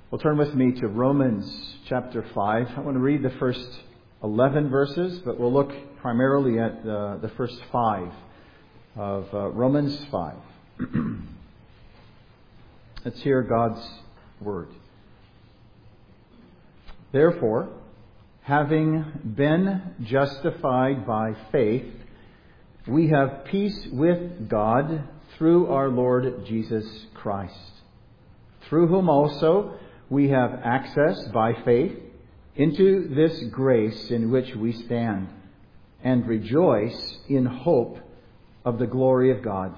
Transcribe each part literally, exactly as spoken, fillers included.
Well, turn with me to Romans chapter five. I want to read the first eleven verses, but we'll look primarily at uh, the first five of uh, Romans five. Let's hear God's word. Therefore, having been justified by faith, we have peace with God through our Lord Jesus Christ, through whom also we have access by faith into this grace in which we stand, and rejoice in hope of the glory of God.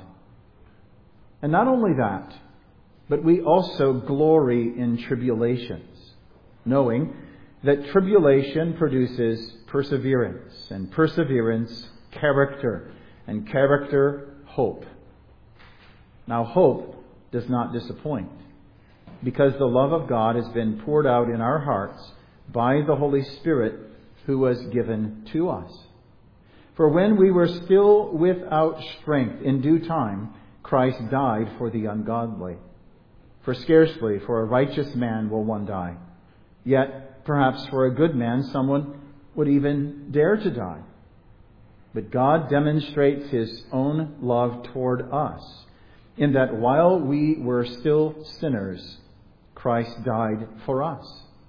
And not only that, but we also glory in tribulations, knowing that tribulation produces perseverance, and perseverance, character, and character, hope. Now, hope does not disappoint, because the love of God has been poured out in our hearts by the Holy Spirit who was given to us. For when we were still without strength, in due time, Christ died for the ungodly. For scarcely for a righteous man will one die. Yet, perhaps for a good man, someone would even dare to die. But God demonstrates His own love toward us, in that while we were still sinners, Christ died for us.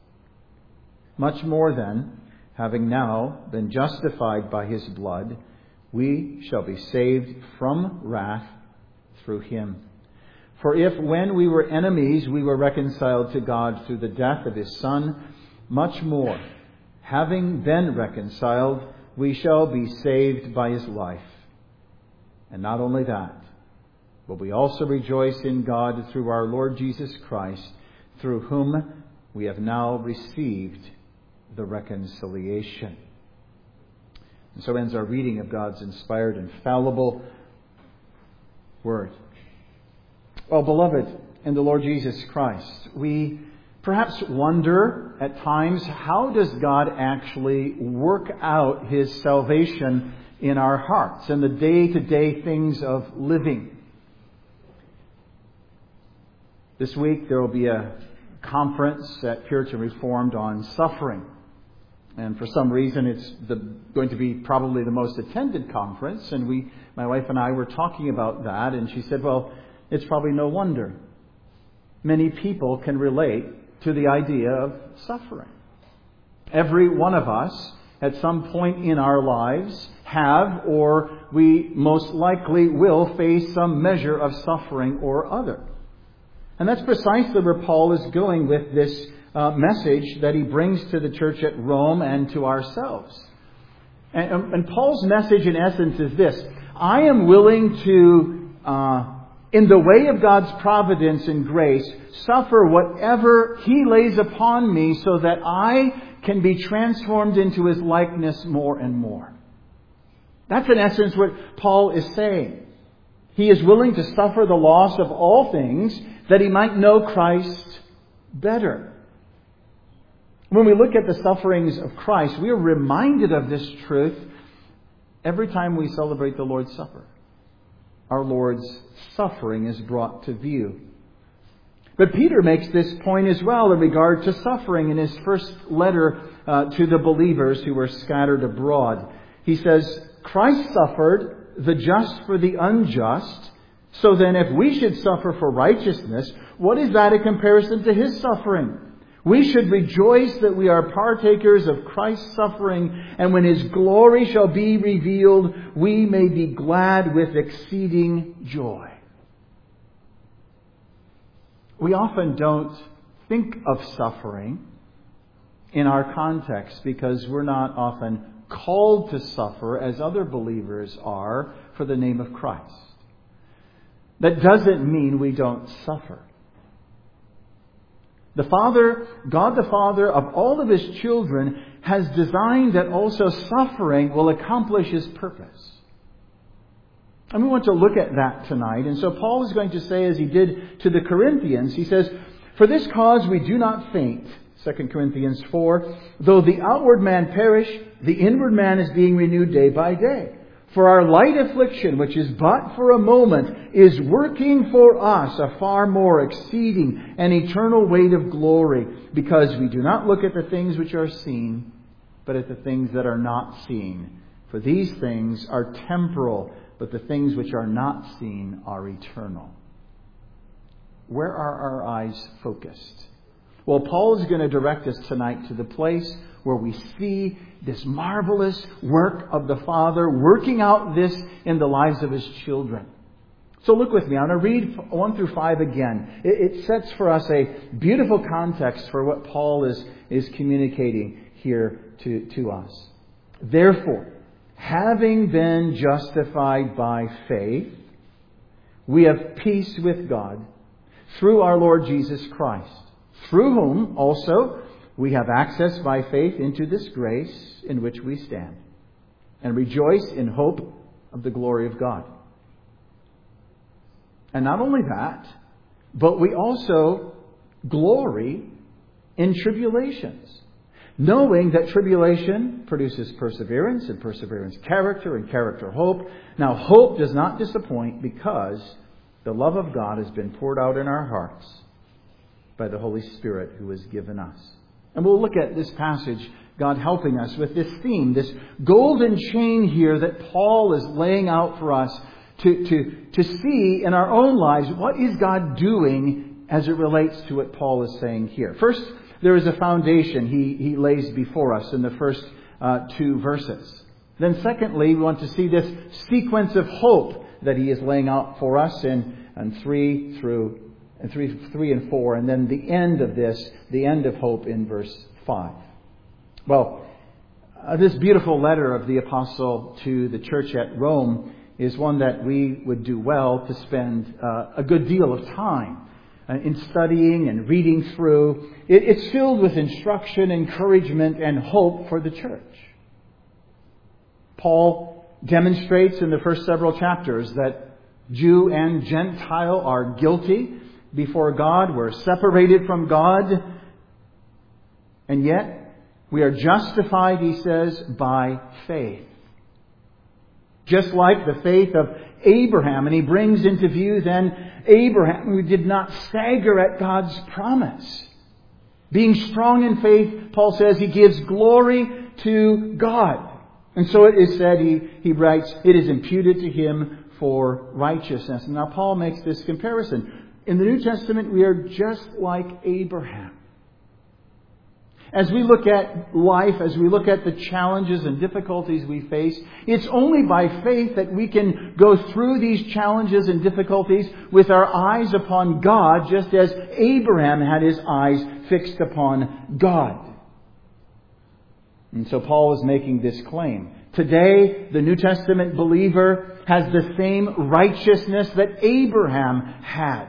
Much more then, having now been justified by His blood, we shall be saved from wrath through Him. For if when we were enemies we were reconciled to God through the death of His Son, much more, having been reconciled, we shall be saved by His life. And not only that, but we also rejoice in God through our Lord Jesus Christ, through whom we have now received the reconciliation. And so ends our reading of God's inspired, infallible Word. Well, beloved in the Lord Jesus Christ, we perhaps wonder at times, how does God actually work out His salvation in our hearts and the day-to-day things of living? This week there will be a conference at Puritan Reformed on suffering. And for some reason it's the, going to be probably the most attended conference. And we, my wife and I were talking about that. And she said, well, it's probably no wonder. Many people can relate to the idea of suffering. Every one of us at some point in our lives have, or we most likely will face some measure of suffering or other. And that's precisely where Paul is going with this uh, message that he brings to the church at Rome and to ourselves. And, and Paul's message in essence is this: I am willing to, uh, in the way of God's providence and grace, suffer whatever He lays upon me so that I can be transformed into His likeness more and more. That's in essence what Paul is saying. He is willing to suffer the loss of all things that he might know Christ better. When we look at the sufferings of Christ, we are reminded of this truth every time we celebrate the Lord's Supper. Our Lord's suffering is brought to view. But Peter makes this point as well in regard to suffering in his first letter uh, to the believers who were scattered abroad. He says, Christ suffered, the just for the unjust. So then if we should suffer for righteousness, what is that in comparison to His suffering? We should rejoice that we are partakers of Christ's suffering, and when His glory shall be revealed, we may be glad with exceeding joy. We often don't think of suffering in our context because we're not often called to suffer as other believers are for the name of Christ. That doesn't mean we don't suffer. The Father, God the Father of all of His children, has designed that also suffering will accomplish His purpose. And we want to look at that tonight. And so Paul is going to say, as he did to the Corinthians, he says, for this cause we do not faint, Second Corinthians four, though the outward man perish, the inward man is being renewed day by day. For our light affliction, which is but for a moment, is working for us a far more exceeding and eternal weight of glory, because we do not look at the things which are seen, but at the things that are not seen. For these things are temporal, but the things which are not seen are eternal. Where are our eyes focused? Well, Paul is going to direct us tonight to the place where we see this marvelous work of the Father working out this in the lives of His children. So look with me. I'm going to read one through five again. It, it sets for us a beautiful context for what Paul is, is communicating here to, to us. Therefore, having been justified by faith, we have peace with God through our Lord Jesus Christ, through whom also we have access by faith into this grace in which we stand, and rejoice in hope of the glory of God. And not only that, but we also glory in tribulations, knowing that tribulation produces perseverance, and perseverance character, and character hope. Now hope does not disappoint, because the love of God has been poured out in our hearts by the Holy Spirit who is given us. And we'll look at this passage, God helping us with this theme, this golden chain here that Paul is laying out for us to, to, to see in our own lives, what is God doing as it relates to what Paul is saying here. First, there is a foundation he, he lays before us in the first uh, two verses. Then secondly, we want to see this sequence of hope that he is laying out for us in, in three through and three, three and four, and then the end of this, the end of hope in verse five. Well, uh, this beautiful letter of the apostle to the church at Rome is one that we would do well to spend uh, a good deal of time uh, in studying and reading through. It, it's filled with instruction, encouragement, and hope for the church. Paul demonstrates in the first several chapters that Jew and Gentile are guilty before God. We're separated from God. And yet, we are justified, he says, by faith. Just like the faith of Abraham. And he brings into view then Abraham, who did not stagger at God's promise. Being strong in faith, Paul says, he gives glory to God. And so it is said, he, he writes, it is imputed to him for righteousness. Now Paul makes this comparison. In the New Testament, we are just like Abraham. As we look at life, as we look at the challenges and difficulties we face, it's only by faith that we can go through these challenges and difficulties with our eyes upon God, just as Abraham had his eyes fixed upon God. And so Paul is making this claim. Today, the New Testament believer has the same righteousness that Abraham had.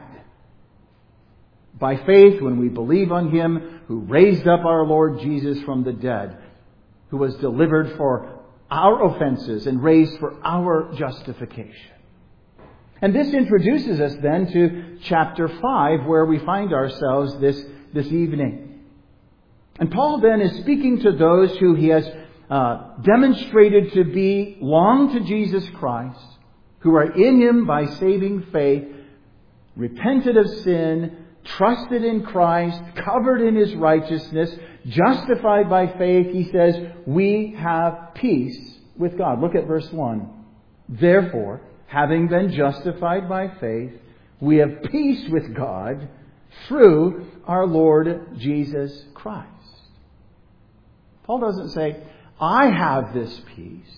By faith, when we believe on Him who raised up our Lord Jesus from the dead, who was delivered for our offenses and raised for our justification. And this introduces us then to chapter five, where we find ourselves this, this evening. And Paul then is speaking to those who he has uh, demonstrated to be belong to Jesus Christ, who are in Him by saving faith, repented of sin, trusted in Christ, covered in His righteousness, justified by faith. He says, we have peace with God. Look at verse one. Therefore, having been justified by faith, we have peace with God through our Lord Jesus Christ. Paul doesn't say, I have this peace.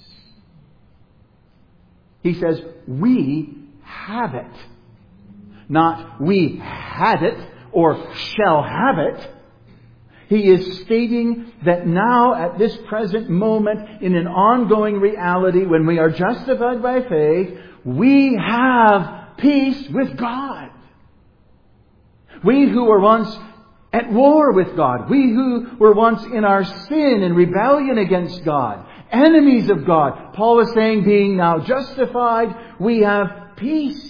He says, we have it. Not we had it or shall have it. He is stating that now at this present moment, in an ongoing reality, when we are justified by faith, we have peace with God. We who were once at war with God, we who were once in our sin and rebellion against God, enemies of God, Paul is saying, being now justified, we have peace.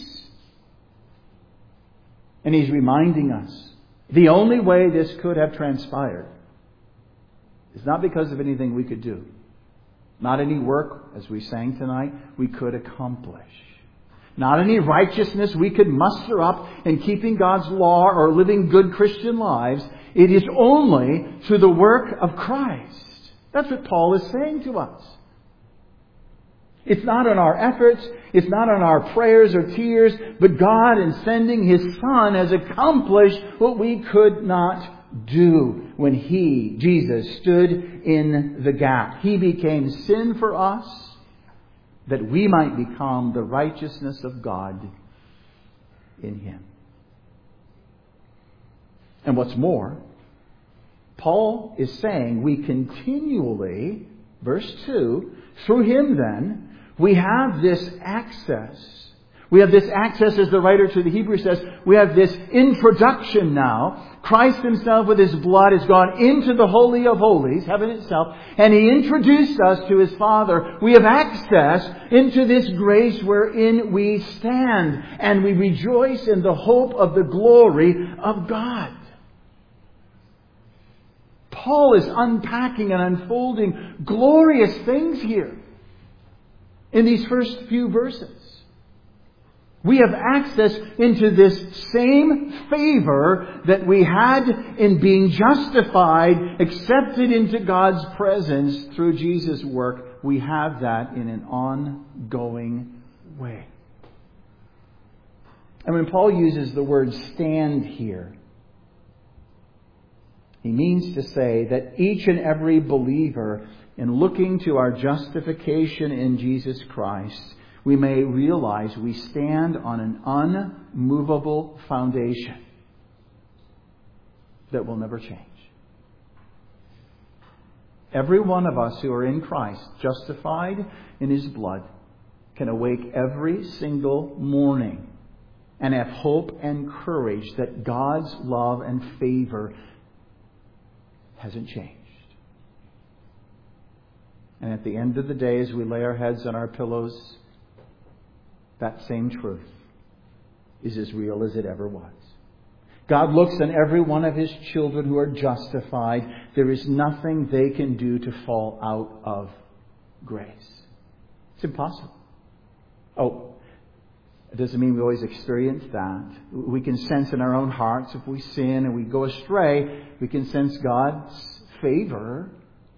And he's reminding us, the only way this could have transpired is not because of anything we could do. Not any work, as we sang tonight, we could accomplish. Not any righteousness we could muster up in keeping God's law or living good Christian lives. It is only through the work of Christ. That's what Paul is saying to us. It's not on our efforts, it's not on our prayers or tears, but God, in sending His Son, has accomplished what we could not do when He, Jesus, stood in the gap. He became sin for us, that we might become the righteousness of God in Him. And what's more, Paul is saying we continually, verse two, through Him then, we have this access. We have this access, as the writer to the Hebrews says, we have this introduction now. Christ Himself with His blood has gone into the Holy of Holies, heaven itself, and He introduced us to His Father. We have access into this grace wherein we stand, and we rejoice in the hope of the glory of God. Paul is unpacking and unfolding glorious things here in these first few verses. We have access into this same favor that we had in being justified, accepted into God's presence through Jesus' work. We have that in an ongoing way. And when Paul uses the word stand here, he means to say that each and every believer, in looking to our justification in Jesus Christ, we may realize we stand on an unmovable foundation that will never change. Every one of us who are in Christ, justified in His blood, can awake every single morning and have hope and courage that God's love and favor hasn't changed. And at the end of the day, as we lay our heads on our pillows, that same truth is as real as it ever was. God looks on every one of His children who are justified. There is nothing they can do to fall out of grace. It's impossible. Oh, it doesn't mean we always experience that. We can sense in our own hearts, if we sin and we go astray, we can sense God's favor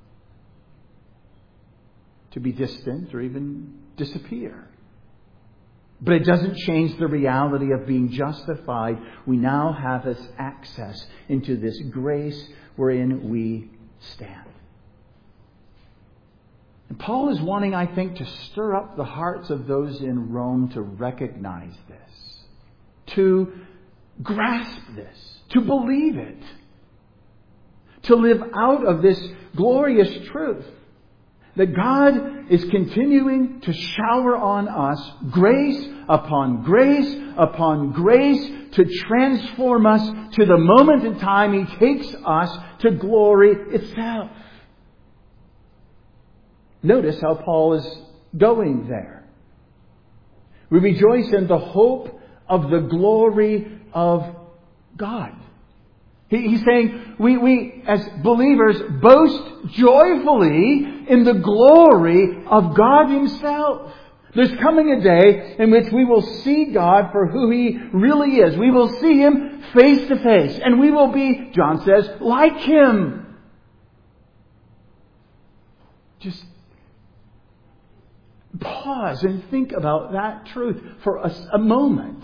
to be distant or even disappear. But it doesn't change the reality of being justified. We now have this access into this grace wherein we stand. And Paul is wanting, I think, to stir up the hearts of those in Rome to recognize this, to grasp this, to believe it, to live out of this glorious truth that God is continuing to shower on us grace upon grace upon grace to transform us to the moment in time He takes us to glory itself. Notice how Paul is going there. We rejoice in the hope of the glory of God. He, he's saying we, we as believers boast joyfully in the glory of God Himself. There's coming a day in which we will see God for who He really is. We will see Him face to face. And we will be, John says, like Him. Just pause and think about that truth for a, a moment.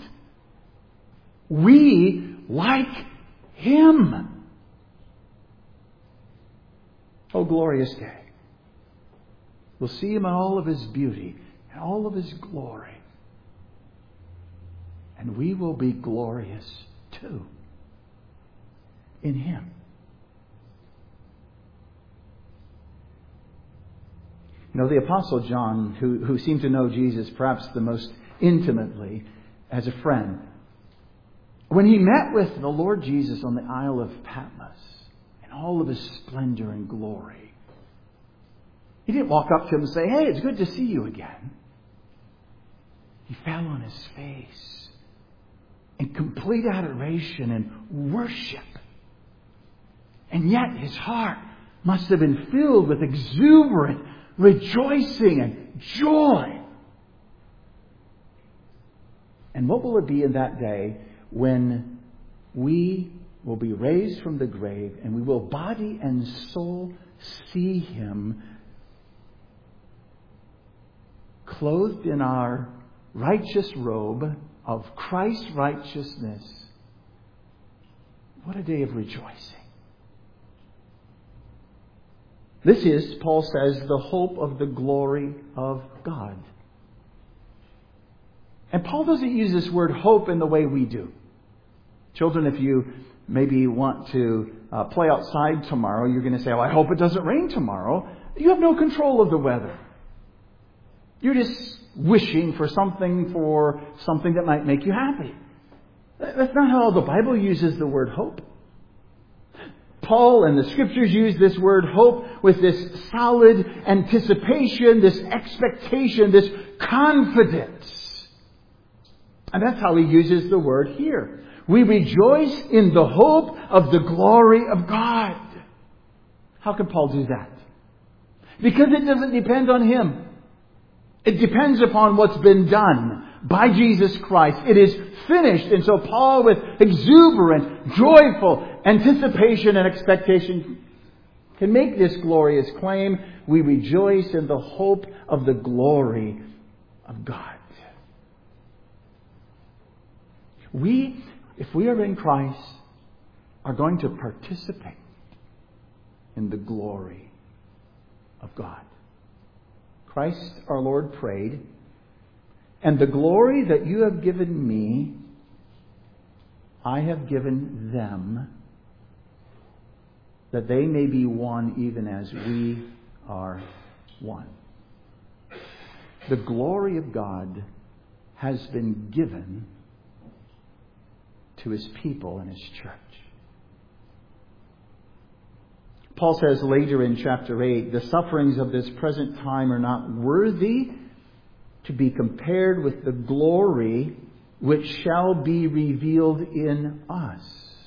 We like Him. Oh, glorious day. We'll see Him in all of His beauty and all of His glory. And we will be glorious too in Him. You know, the Apostle John, who, who seemed to know Jesus perhaps the most intimately as a friend, when he met with the Lord Jesus on the Isle of Patmos in all of His splendor and glory, he didn't walk up to him and say, "Hey, it's good to see you again." He fell on his face in complete adoration and worship. And yet his heart must have been filled with exuberant rejoicing and joy. And what will it be in that day when we will be raised from the grave and we will body and soul see Him clothed in our righteous robe of Christ's righteousness. What a day of rejoicing. This is, Paul says, the hope of the glory of God. And Paul doesn't use this word hope in the way we do. Children, if you maybe want to uh, play outside tomorrow, you're going to say, oh, I hope it doesn't rain tomorrow. You have no control of the weather. You're just wishing for something, for something that might make you happy. That's not how the Bible uses the word hope. Paul and the Scriptures use this word hope with this solid anticipation, this expectation, this confidence. And that's how he uses the word here. We rejoice in the hope of the glory of God. How can Paul do that? Because it doesn't depend on him. It depends upon what's been done by Jesus Christ. It is finished. And so Paul, with exuberant, joyful anticipation and expectation, can make this glorious claim. We rejoice in the hope of the glory of God. We, if we are in Christ, are going to participate in the glory of God. Christ our Lord prayed, and the glory that you have given me, I have given them, that they may be one even as we are one. The glory of God has been given to His people and His church. Paul says later in chapter eight, the sufferings of this present time are not worthy to be compared with the glory which shall be revealed in us.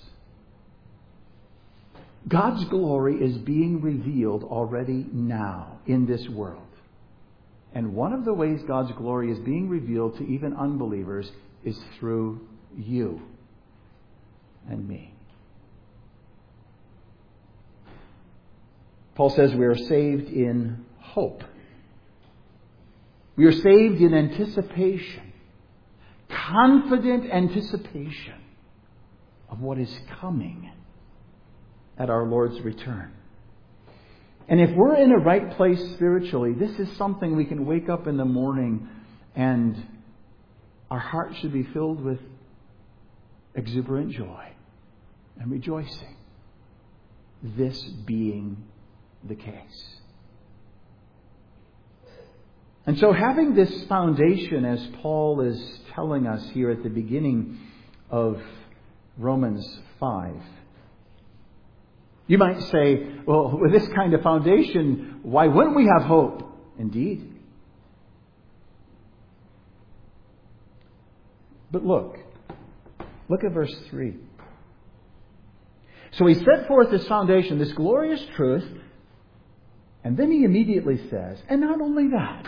God's glory is being revealed already now in this world. And one of the ways God's glory is being revealed to even unbelievers is through you and me. Paul says we are saved in hope. We are saved in anticipation. Confident anticipation of what is coming at our Lord's return. And if we're in a right place spiritually, this is something we can wake up in the morning and our heart should be filled with exuberant joy and rejoicing. This being the case. And so having this foundation, as Paul is telling us here at the beginning of Romans five, you might say, well, with this kind of foundation, why wouldn't we have hope? Indeed. But look, look at verse three. So he set forth this foundation, this glorious truth, and then he immediately says, and not only that,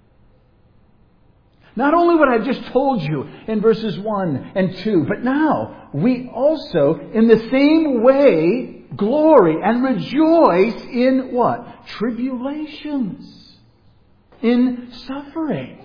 not only what I just told you in verses one and two, but now we also, in the same way, glory and rejoice in what? Tribulations. In suffering.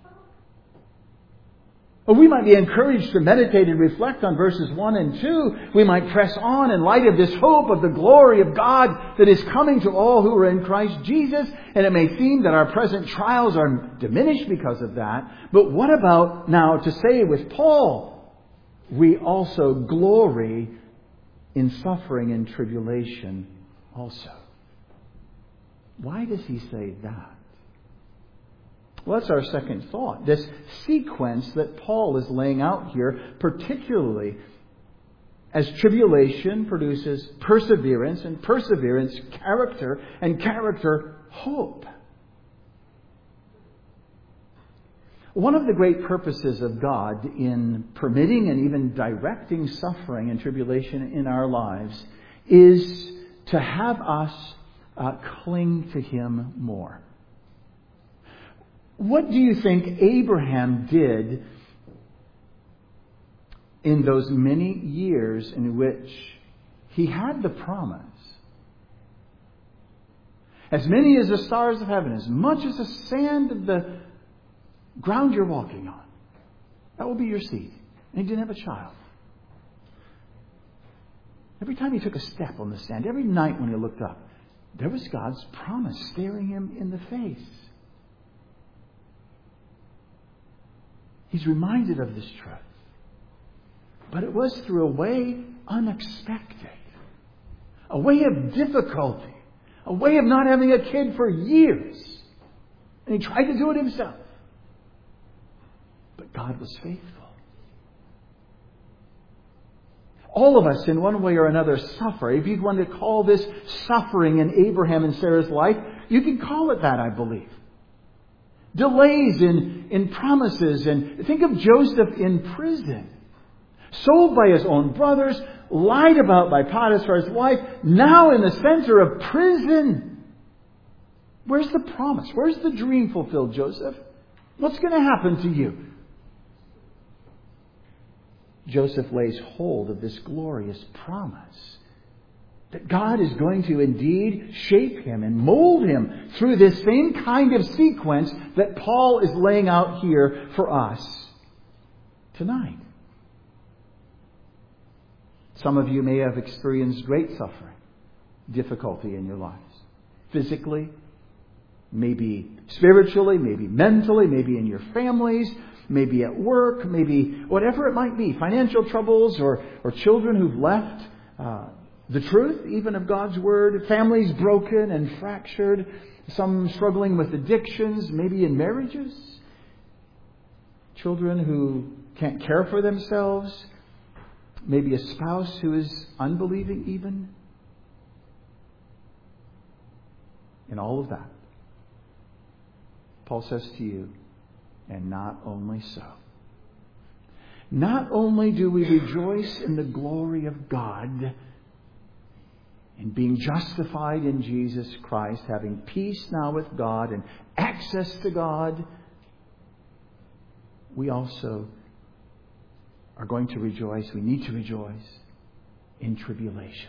Well, we might be encouraged to meditate and reflect on verses one and two. We might press on in light of this hope of the glory of God that is coming to all who are in Christ Jesus. And it may seem that our present trials are diminished because of that. But what about now to say with Paul, we also glory in suffering and tribulation also. Why does he say that? Well, that's our second thought. This sequence that Paul is laying out here, particularly as tribulation produces perseverance, and perseverance, character, and character, hope. One of the great purposes of God in permitting and even directing suffering and tribulation in our lives is to have us uh, cling to Him more. What do you think Abraham did in those many years in which he had the promise? As many as the stars of heaven, as much as the sand of the ground you're walking on, that will be your seed. And he didn't have a child. Every time he took a step on the sand, every night when he looked up, there was God's promise staring him in the face. He's reminded of this truth. But it was through a way unexpected. A way of difficulty. A way of not having a kid for years. And he tried to do it himself. But God was faithful. All of us, in one way or another, suffer. If you want to call this suffering in Abraham and Sarah's life, you can call it that, I believe. Delays in, in promises. And think of Joseph in prison. Sold by his own brothers, lied about by Potiphar's wife, now in the center of prison. Where's the promise? Where's the dream fulfilled, Joseph? What's going to happen to you? Joseph lays hold of this glorious promise that God is going to indeed shape him and mold him through this same kind of sequence that Paul is laying out here for us tonight. Some of you may have experienced great suffering, difficulty in your lives. Physically, maybe spiritually, maybe mentally, maybe in your families, maybe at work, maybe whatever it might be. Financial troubles or, or children who've left uh, the truth, even of God's Word. Families broken and fractured. Some struggling with addictions, maybe in marriages. Children who can't care for themselves. Maybe a spouse who is unbelieving even. In all of that, Paul says to you, and not only so. Not only do we rejoice in the glory of God, in being justified in Jesus Christ, having peace now with God and access to God, we also are going to rejoice, we need to rejoice in tribulations.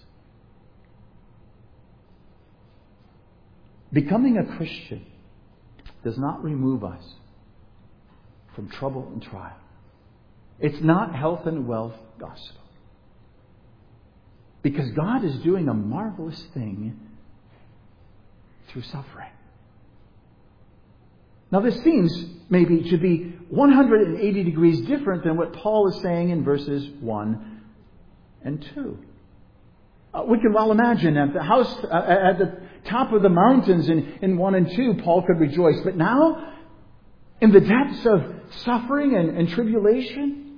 Becoming a Christian does not remove us from trouble and trial. It's not health and wealth gospel. Because God is doing a marvelous thing through suffering. Now this seems maybe to be one hundred eighty degrees different than what Paul is saying in verses one and two. Uh, we can well imagine at the house, uh, at the top of the mountains in, in one and two, Paul could rejoice. But now, in the depths of suffering and, and tribulation,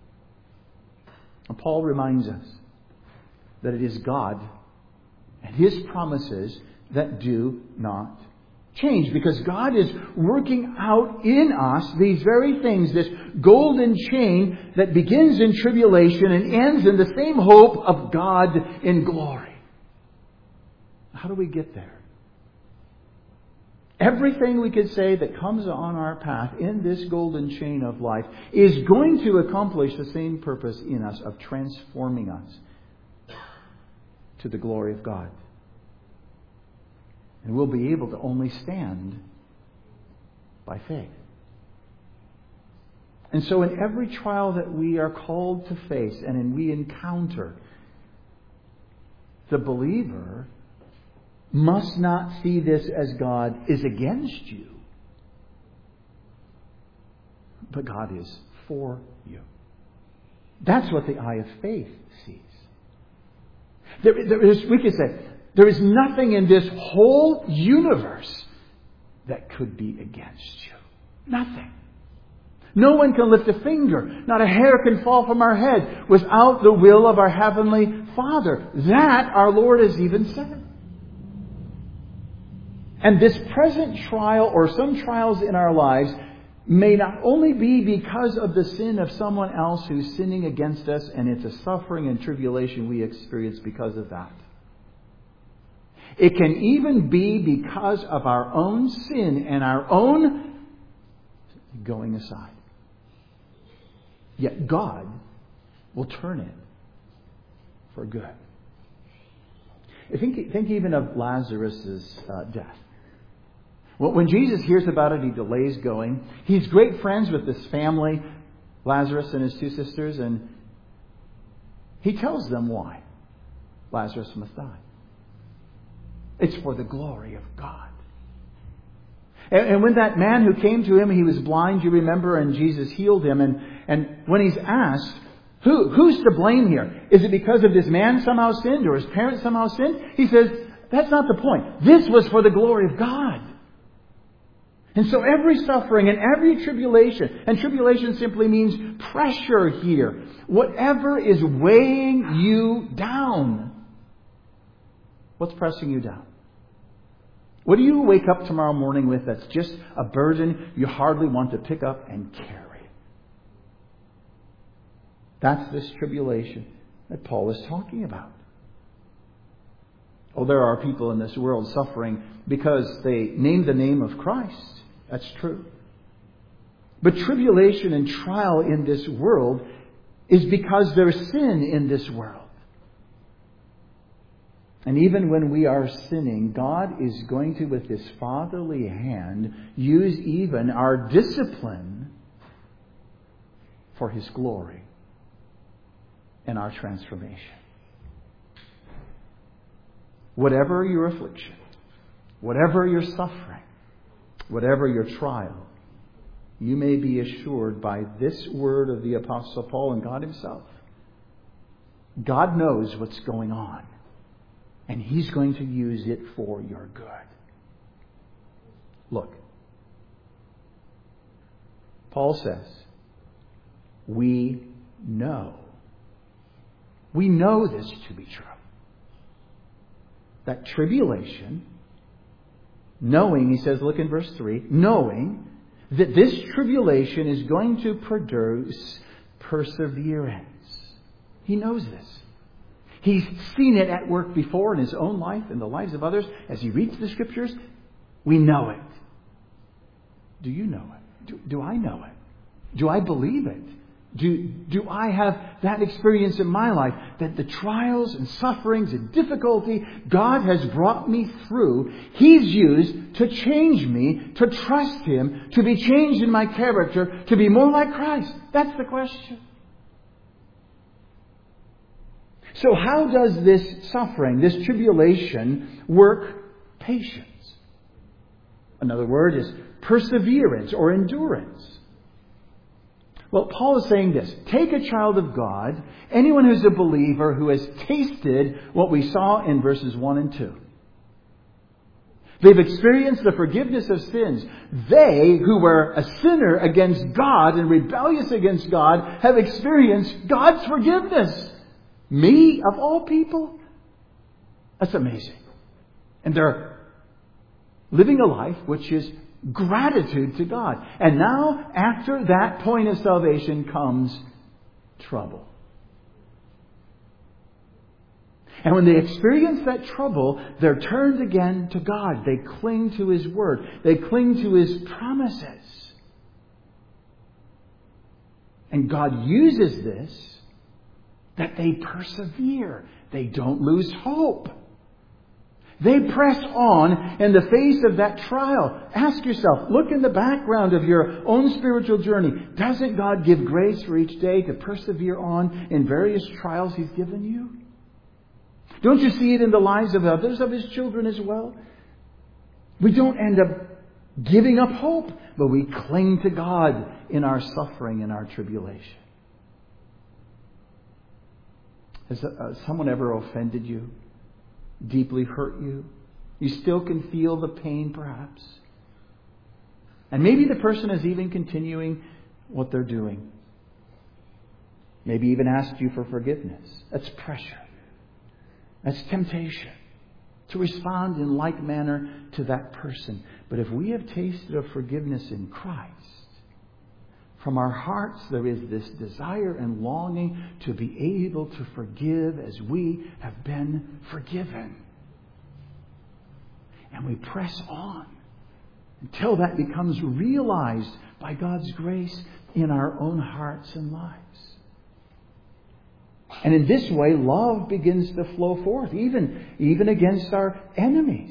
Paul reminds us that it is God and His promises that do not change. Because God is working out in us these very things, this golden chain that begins in tribulation and ends in the same hope of God in glory. How do we get there? Everything we could say that comes on our path in this golden chain of life is going to accomplish the same purpose in us of transforming us to the glory of God. And we'll be able to only stand by faith. And so in every trial that we are called to face and in we encounter, the believer must not see this as God is against you, but God is for you. That's what the eye of faith sees. There, there is, we could say, there is nothing in this whole universe that could be against you. Nothing. No one can lift a finger. Not a hair can fall from our head without the will of our Heavenly Father. That our Lord has even said. And this present trial, or some trials in our lives, may not only be because of the sin of someone else who's sinning against us, and it's a suffering and tribulation we experience because of that. It can even be because of our own sin and our own going aside. Yet God will turn it for good. Think, think even of Lazarus' uh, death. Well, when Jesus hears about it, he delays going. He's great friends with this family, Lazarus and his two sisters, and he tells them why Lazarus must die. It's for the glory of God. And, and when that man who came to him, he was blind, you remember, and Jesus healed him. And, and when he's asked, Who, who's to blame here? Is it because of this man somehow sinned or his parents somehow sinned? He says, that's not the point. This was for the glory of God. And so every suffering and every tribulation, and tribulation simply means pressure here. Whatever is weighing you down. What's pressing you down? What do you wake up tomorrow morning with that's just a burden you hardly want to pick up and carry? That's this tribulation that Paul is talking about. Oh, there are people in this world suffering because they name the name of Christ. That's true. But tribulation and trial in this world is because there's sin in this world. And even when we are sinning, God is going to, with His fatherly hand, use even our discipline for His glory and our transformation. Whatever your affliction, whatever your suffering, whatever your trial, you may be assured by this word of the Apostle Paul and God Himself. God knows what's going on, and He's going to use it for your good. Look, Paul says, we know. We know this to be true. That tribulation, knowing, he says, look in verse three, knowing that this tribulation is going to produce perseverance. He knows this. He's seen it at work before in his own life, in the lives of others. As he reads the Scriptures, we know it. Do you know it? Do, do I know it? Do I believe it? Do, do I have that experience in my life that the trials and sufferings and difficulty God has brought me through, He's used to change me, to trust Him, to be changed in my character, to be more like Christ? That's the question. So how does this suffering, this tribulation, work patience? Another word is perseverance or endurance. Well, Paul is saying this. Take a child of God, anyone who's a believer who has tasted what we saw in verses one and two. They've experienced the forgiveness of sins. They, who were a sinner against God and rebellious against God, have experienced God's forgiveness. Me, of all people? That's amazing. And they're living a life which is gratitude to God. And now, after that point of salvation comes trouble. And when they experience that trouble, they're turned again to God. They cling to His Word. They cling to His promises. And God uses this that they persevere. They don't lose hope. They press on in the face of that trial. Ask yourself, look in the background of your own spiritual journey. Doesn't God give grace for each day to persevere on in various trials He's given you? Don't you see it in the lives of others, of His children as well? We don't end up giving up hope, but we cling to God in our suffering and our tribulation. Has uh, someone ever offended you? Deeply hurt you? You still can feel the pain, perhaps. And maybe the person is even continuing what they're doing. Maybe even asked you for forgiveness. That's pressure. That's temptation to respond in like manner to that person. But if we have tasted of forgiveness in Christ, from our hearts there is this desire and longing to be able to forgive as we have been forgiven. And we press on until that becomes realized by God's grace in our own hearts and lives. And in this way, love begins to flow forth, even, even against our enemies.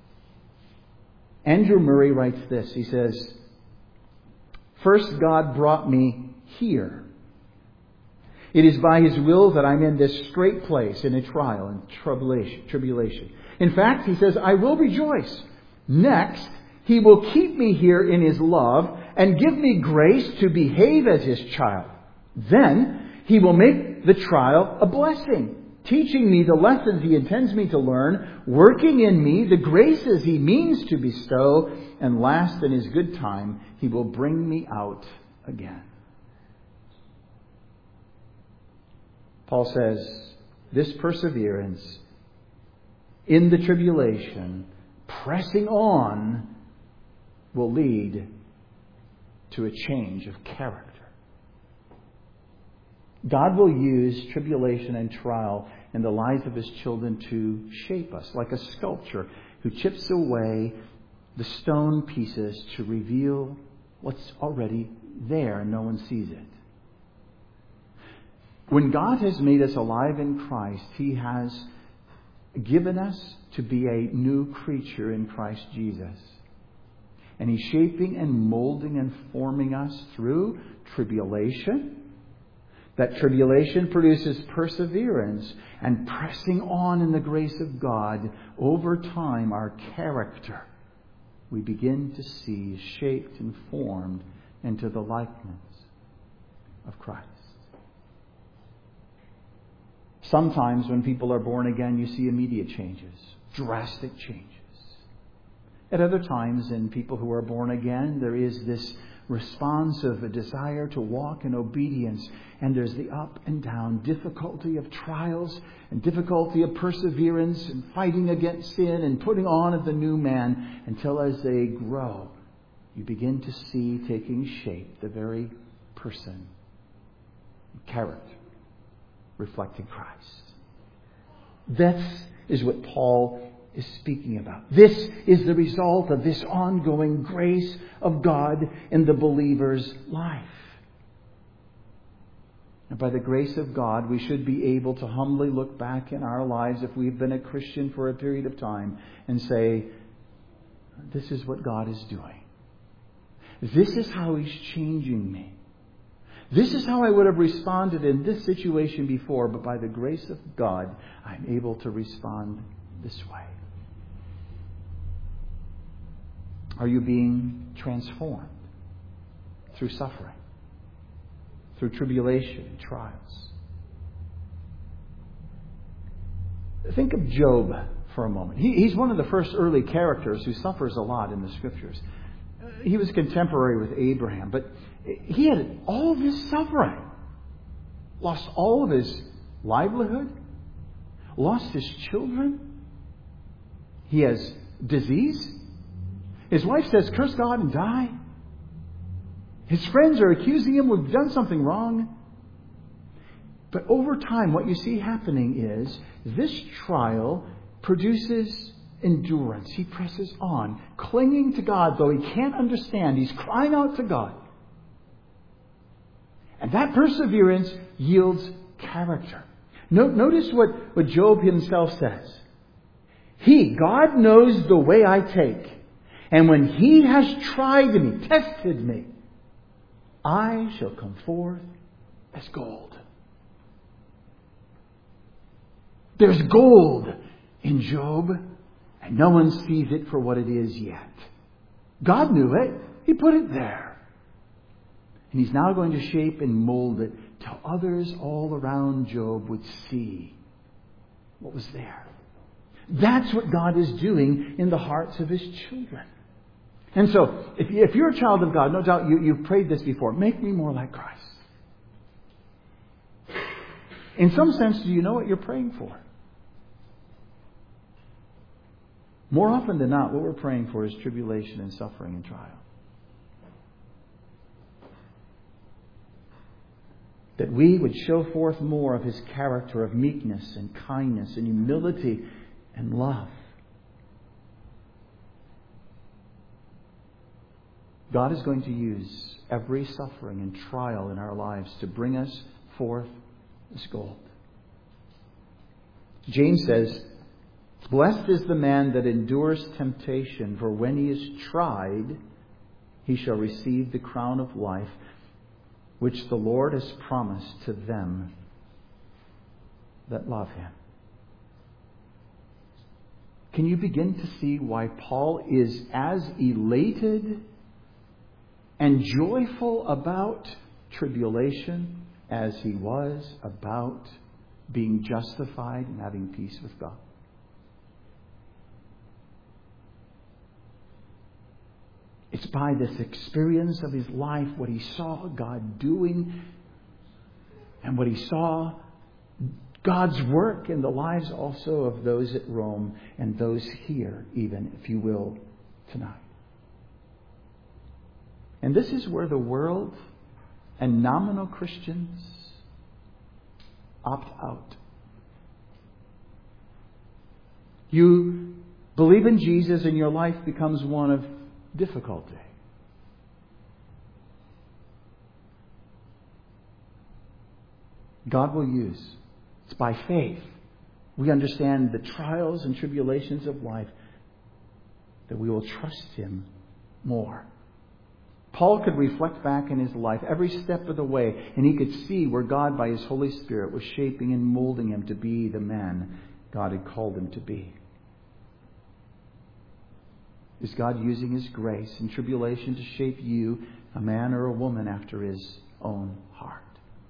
Andrew Murray writes this. He says, "First, God brought me here. It is by His will that I'm in this straight place in a trial and tribulation. tribulation. In fact," he says, "I will rejoice. Next, He will keep me here in His love and give me grace to behave as His child. Then, He will make the trial a blessing, teaching me the lessons He intends me to learn, working in me the graces He means to bestow, and last, in His good time, He will bring me out again." Paul says, this perseverance in the tribulation, pressing on, will lead to a change of character. God will use tribulation and trial in the lives of His children to shape us, like a sculptor who chips away the stone pieces to reveal what's already there and no one sees it. When God has made us alive in Christ, He has given us to be a new creature in Christ Jesus. And He's shaping and molding and forming us through tribulation. That tribulation produces perseverance, and pressing on in the grace of God, over time our character, we begin to see shaped and formed into the likeness of Christ. Sometimes when people are born again, you see immediate changes, drastic changes. At other times, in people who are born again, there is this response of a desire to walk in obedience. And there's the up and down, difficulty of trials and difficulty of perseverance and fighting against sin and putting on of the new man, until as they grow, you begin to see taking shape the very person, character, reflecting Christ. This is what Paul is speaking about. This is the result of this ongoing grace of God in the believer's life. And by the grace of God, we should be able to humbly look back in our lives, if we've been a Christian for a period of time, and say, this is what God is doing. This is how He's changing me. This is how I would have responded in this situation before, but by the grace of God, I'm able to respond this way. Are you being transformed through suffering, through tribulation and trials? Think of Job for a moment. He, he's one of the first early characters who suffers a lot in the Scriptures. He was contemporary with Abraham, but he had all of his suffering. Lost all of his livelihood. Lost his children. He has disease. His wife says, curse God and die. His friends are accusing him of done something wrong. But over time, what you see happening is this trial produces endurance. He presses on, clinging to God, though he can't understand. He's crying out to God. And that perseverance yields character. Notice what, what Job himself says. He, God, knows the way I take. And when He has tried me, tested me, I shall come forth as gold. There's gold in Job, and no one sees it for what it is yet. God knew it. He put it there. And He's now going to shape and mold it till others all around Job would see what was there. That's what God is doing in the hearts of His children. And so, if, if you're a child of God, no doubt you, you've prayed this before. Make me more like Christ. In some sense, do you know what you're praying for? More often than not, what we're praying for is tribulation and suffering and trial. That we would show forth more of His character of meekness and kindness and humility and love. God is going to use every suffering and trial in our lives to bring us forth as gold. James says, "Blessed is the man that endures temptation, for when he is tried, he shall receive the crown of life, which the Lord has promised to them that love Him." Can you begin to see why Paul is as elated and joyful about tribulation as he was about being justified and having peace with God? It's by this experience of his life, what he saw God doing and what he saw God's work in the lives also of those at Rome and those here, even, if you will, tonight. And this is where the world and nominal Christians opt out. You believe in Jesus and your life becomes one of difficulty. God will use. It's by faith. We understand the trials and tribulations of life that we will trust Him more. Paul could reflect back in his life every step of the way, and he could see where God, by His Holy Spirit, was shaping and molding him to be the man God had called him to be. Is God using His grace in tribulation to shape you, a man or a woman, after His own heart?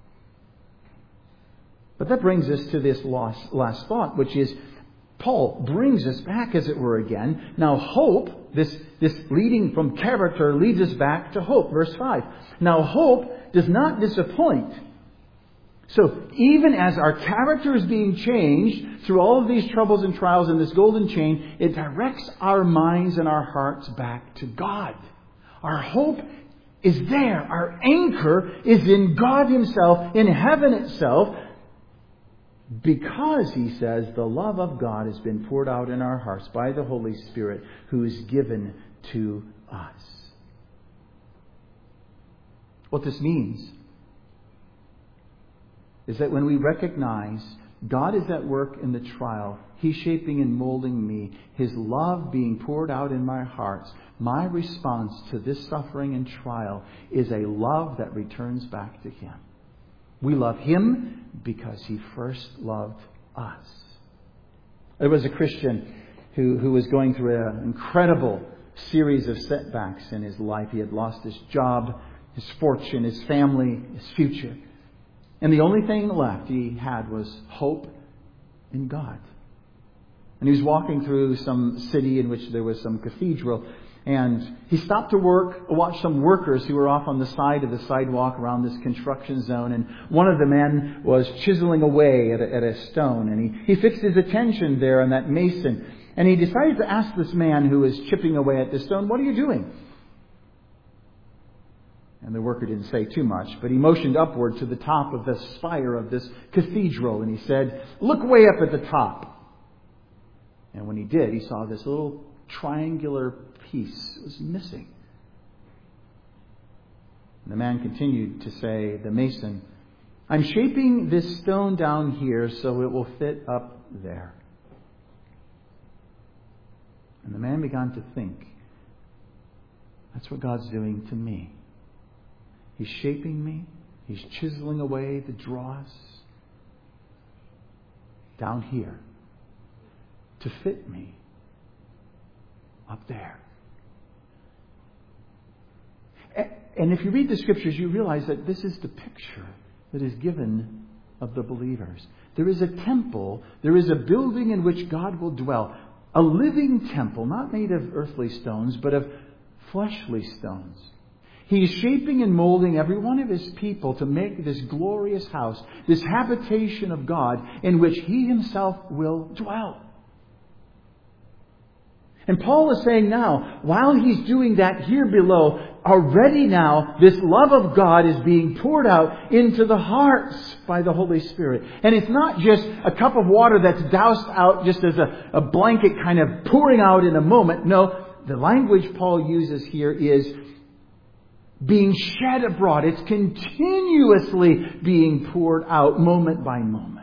But that brings us to this last, last thought, which is Paul brings us back, as it were, again. Now hope, this, this leading from character, leads us back to hope. Verse five. Now hope does not disappoint. So even as our character is being changed through all of these troubles and trials in this golden chain, it directs our minds and our hearts back to God. Our hope is there. Our anchor is in God Himself, in heaven itself, because, he says, the love of God has been poured out in our hearts by the Holy Spirit who is given to us. What this means is that when we recognize God is at work in the trial, He's shaping and molding me, His love being poured out in my heart, my response to this suffering and trial is a love that returns back to Him. We love Him because He first loved us. There was a Christian who, who was going through an incredible series of setbacks in his life. He had lost his job, his fortune, his family, his future. And the only thing left he had was hope in God. And he was walking through some city in which there was some cathedral. And he stopped to work, watch some workers who were off on the side of the sidewalk around this construction zone. And one of the men was chiseling away at a, at a stone. And he, he fixed his attention there on that mason. And he decided to ask this man who was chipping away at the stone, "What are you doing?" And the worker didn't say too much, but he motioned upward to the top of the spire of this cathedral. And he said, "Look way up at the top." And when he did, he saw this little triangular piece was missing. And the man continued to say, the mason, "I'm shaping this stone down here so it will fit up there." And the man began to think, that's what God's doing to me. He's shaping me. He's chiseling away the dross down here to fit me up there. And if you read the Scriptures, you realize that this is the picture that is given of the believers. There is a temple, there is a building in which God will dwell. A living temple, not made of earthly stones, but of fleshly stones. He is shaping and molding every one of His people to make this glorious house, this habitation of God, in which He Himself will dwell. And Paul is saying now, while he's doing that here below, already now, this love of God is being poured out into the hearts by the Holy Spirit. And it's not just a cup of water that's doused out just as a, a blanket kind of pouring out in a moment. No, the language Paul uses here is being shed abroad. It's continuously being poured out moment by moment.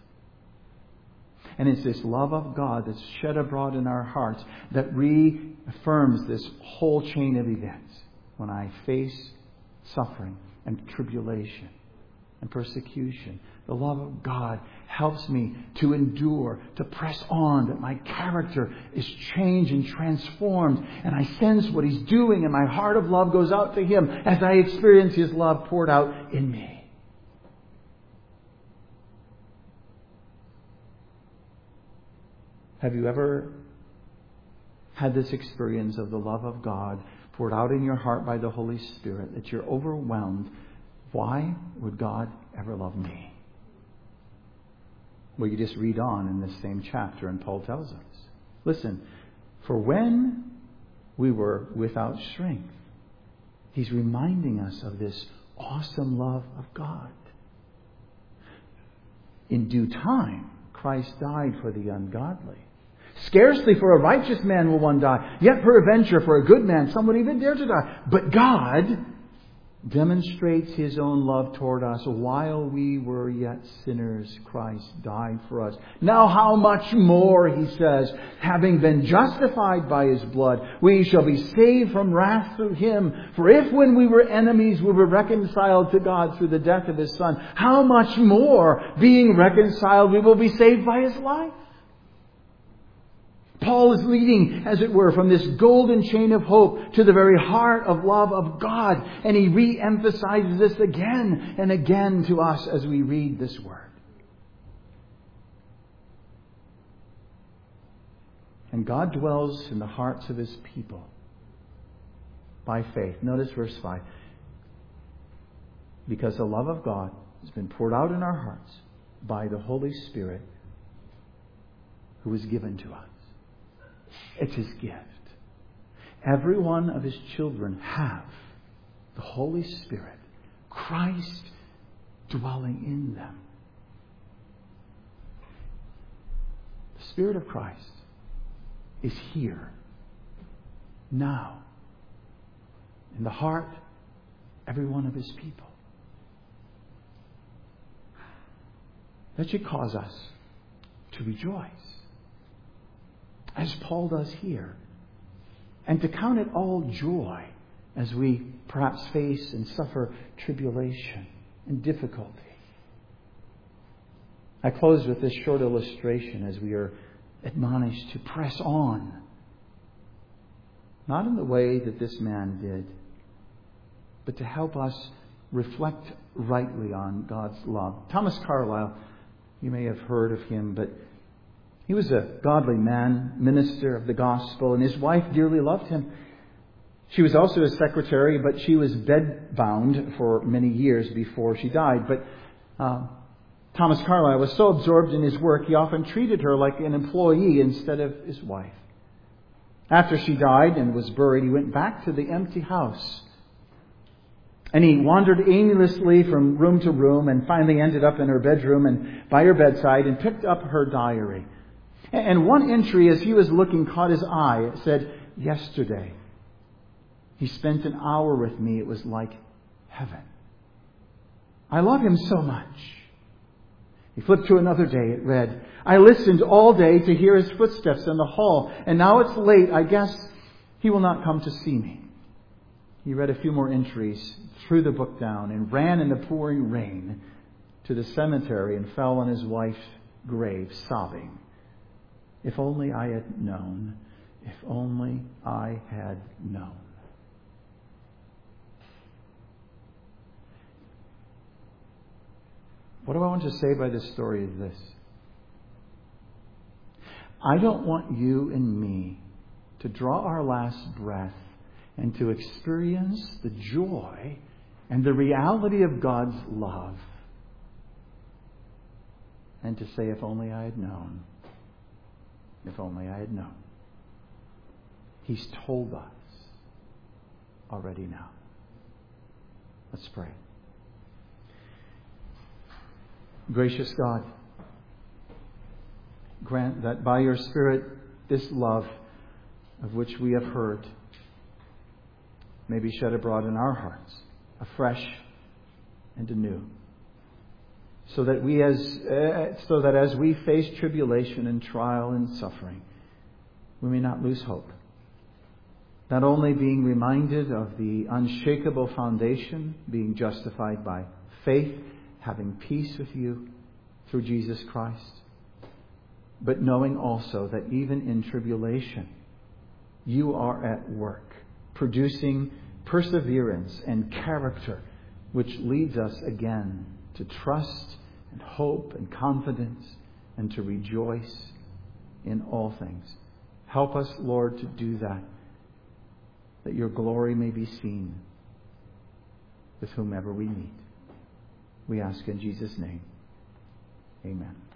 And it's this love of God that's shed abroad in our hearts that reaffirms this whole chain of events. When I face suffering and tribulation and persecution, the love of God helps me to endure, to press on, that my character is changed and transformed, and I sense what He's doing, and my heart of love goes out to Him as I experience His love poured out in me. Have you ever had this experience of the love of God poured out in your heart by the Holy Spirit, that you're overwhelmed? Why would God ever love me? Well, you just read on in this same chapter, and Paul tells us. Listen, for when we were without strength, he's reminding us of this awesome love of God. In due time, Christ died for the ungodly. Scarcely for a righteous man will one die, yet peradventure for a good man some would even dare to die. But God demonstrates His own love toward us. While we were yet sinners, Christ died for us. Now how much more, he says, having been justified by His blood, we shall be saved from wrath through Him. For if when we were enemies we were reconciled to God through the death of His Son, how much more, being reconciled, we will be saved by His life? Paul is leading, as it were, from this golden chain of hope to the very heart of love of God. And he re-emphasizes this again and again to us as we read this word. And God dwells in the hearts of His people by faith. Notice verse five. Because the love of God has been poured out in our hearts by the Holy Spirit who is given to us. It's His gift. Every one of His children have the Holy Spirit, Christ dwelling in them. The Spirit of Christ is here, now, in the heart of every one of His people. That should cause us to rejoice, as Paul does here, and to count it all joy as we perhaps face and suffer tribulation and difficulty. I close with this short illustration as we are admonished to press on, not in the way that this man did, but to help us reflect rightly on God's love. Thomas Carlyle, you may have heard of him, but he was a godly man, minister of the gospel, and his wife dearly loved him. She was also his secretary, but she was bedbound for many years before she died. But uh, Thomas Carlyle was so absorbed in his work, he often treated her like an employee instead of his wife. After she died and was buried, he went back to the empty house. And he wandered aimlessly from room to room and finally ended up in her bedroom and by her bedside and picked up her diary. And one entry, as he was looking, caught his eye. It said, "Yesterday, he spent an hour with me. It was like heaven. I love him so much." He flipped to another day. It read, "I listened all day to hear his footsteps in the hall, and now it's late. I guess he will not come to see me." He read a few more entries, threw the book down, and ran in the pouring rain to the cemetery and fell on his wife's grave, sobbing. "If only I had known. If only I had known." What do I want to say by this story is this. I don't want you and me to draw our last breath and to experience the joy and the reality of God's love and to say, "If only I had known. If only I had known." He's told us already now. Let's pray. Gracious God, grant that by your Spirit this love of which we have heard may be shed abroad in our hearts, afresh and anew. So that we as uh, so that as we face tribulation and trial and suffering, we may not lose hope. Not only being reminded of the unshakable foundation, being justified by faith, having peace with you through Jesus Christ, but knowing also that even in tribulation, you are at work, producing perseverance and character, which leads us again to trust and hope and confidence and to rejoice in all things. Help us, Lord, to do that, that your glory may be seen with whomever we meet. We ask in Jesus' name. Amen.